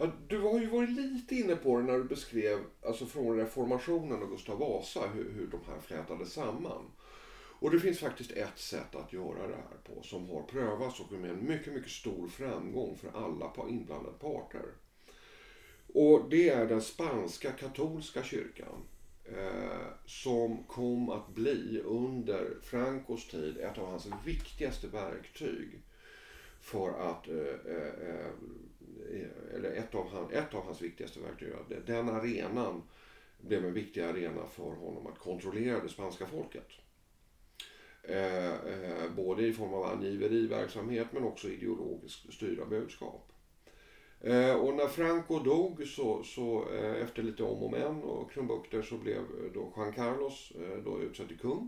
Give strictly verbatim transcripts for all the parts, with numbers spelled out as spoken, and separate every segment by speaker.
Speaker 1: Ja, du har ju varit lite inne på det när du beskrev alltså från reformationen och Gustav Vasa hur, hur de här flätade samman. Och det finns faktiskt ett sätt att göra det här på som har prövats och med en mycket, mycket stor framgång för alla inblandade parter. Och det är den spanska katolska kyrkan eh, som kom att bli under Francos tid ett av hans viktigaste verktyg för att eh, eh, eller ett av, han, ett av hans viktigaste verktyg. Den arenan blev en viktig arena för honom att kontrollera det spanska folket. Eh, eh, både i form av angiveriverksamhet men också ideologiskt styrda budskap. Eh, och när Franco dog så, så eh, efter lite om och men och krumbukter så blev då Juan Carlos eh, då utsedd till kung.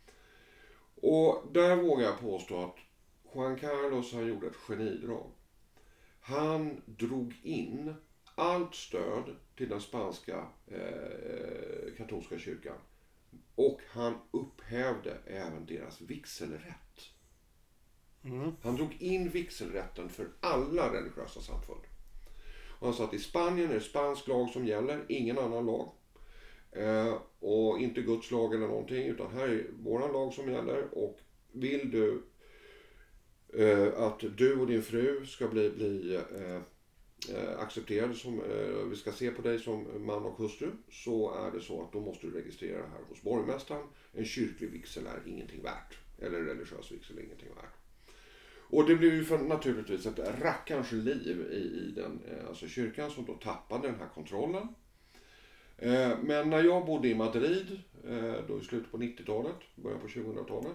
Speaker 1: Och där vågar jag påstå att Juan Carlos han gjorde ett genidrag. Han drog in allt stöd till den spanska eh, katolska kyrkan. Och han upphävde även deras vigselrätt. Mm. Han drog in vigselrätten för alla religiösa samfund. Och han sa att i Spanien är det spansk lag som gäller, ingen annan lag. Eh, och inte Guds lag eller någonting, utan här är våran lag som gäller. Och vill du eh, att du och din fru ska bli, bli eh, accepterad som, eh, vi ska se på dig som man och hustru, så är det så att då måste du registrera det här hos borgmästaren. En kyrklig vigsel är ingenting värt, eller religiös vigsel är ingenting värt. Och det blev ju för, naturligtvis ett rackarns liv i, i den eh, alltså kyrkan som då tappade den här kontrollen. Eh, men när jag bodde i Madrid eh, då i slutet på nittiotalet, början på tjugohundratalet,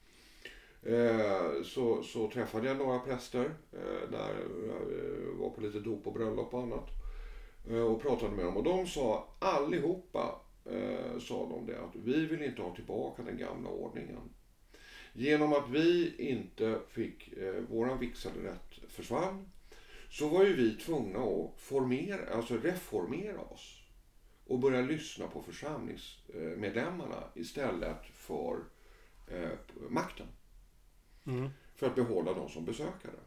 Speaker 1: Eh, så, så träffade jag några präster eh, där jag var på lite dop och bröllop och annat eh, och pratade med dem, och de sa allihopa eh, sa de det att vi vill inte ha tillbaka den gamla ordningen. Genom att vi inte fick eh, våran vigselrätt försvann, så var ju vi tvungna att formera, alltså reformera oss och börja lyssna på församlingsmedlemmarna istället för eh, makten. Mm. För att behålla dem som besökare.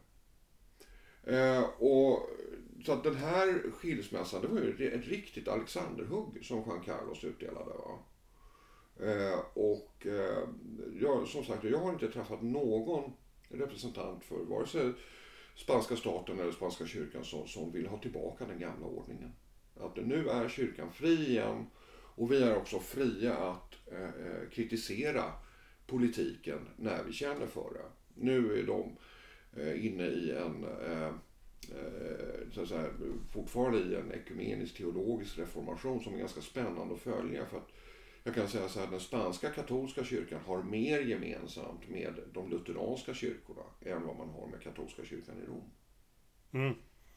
Speaker 1: Eh, och så att den här skilsmässan, det var ju ett riktigt Alexanderhugg som Juan Carlos utdelade. Va? Eh, och eh, jag, som sagt, jag har inte träffat någon representant för vare sig spanska staten eller spanska kyrkan som, som vill ha tillbaka den gamla ordningen. Att nu är kyrkan fri igen, och vi är också fria att eh, kritisera politiken när vi känner för det. Nu är de eh, inne i en eh, så att säga, fortfarande i en ekumenisk teologisk reformation som är ganska spännande att följa, för att jag kan säga så här, den spanska katolska kyrkan har mer gemensamt med de lutheranska kyrkorna än vad man har med katolska kyrkan i Rom. Mm.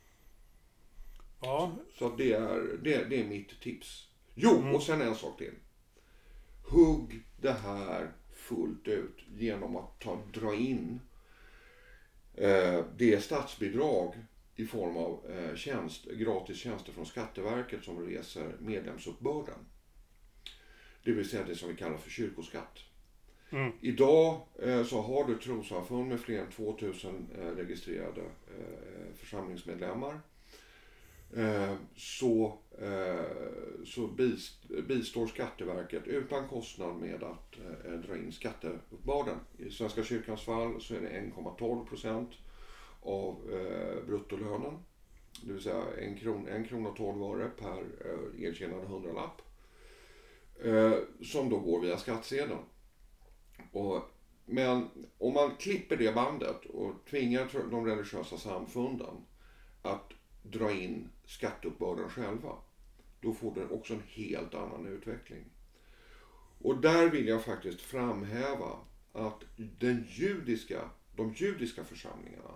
Speaker 1: Ja. Så, så det, är, det, det är mitt tips. Jo, mm. och sen en sak till. Hugg det här fullt ut genom att ta, dra in eh, det statsbidrag i form av eh, tjänst, gratis tjänster från Skatteverket som reser medlemsuppbörden. Det vill säga det som vi kallar för kyrkoskatt. Mm. Idag eh, så har du trossamfund med fler än tvåtusen eh, registrerade eh, församlingsmedlemmar. Eh, så eh, så bist, bistår Skatteverket utan kostnad med att eh, dra in skatteuppbörden. I Svenska kyrkans fall så är det en komma tolv procent av eh, bruttolönen. Det vill säga en krona, en krona och tolv öre per eh, erkännande hundralapp. Eh, som då går via skattsedeln. Och, men om man klipper det bandet och tvingar de religiösa samfunden att dra in skatteuppbörden själva, då får den också en helt annan utveckling. Och där vill jag faktiskt framhäva att den judiska, de judiska församlingarna,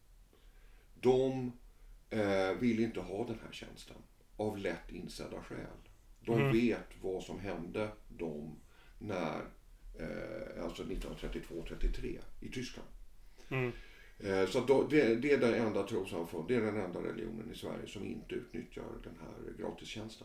Speaker 1: de eh, vill inte ha den här tjänsten av lätt insedda skäl. De mm. vet vad som hände dem när eh, alltså nittonhundratrettiotvå trettiotre i Tyskland. Mm. Så då, det, det är den enda trossamfund, det är den enda religionen i Sverige som inte utnyttjar den här gratistjänsten.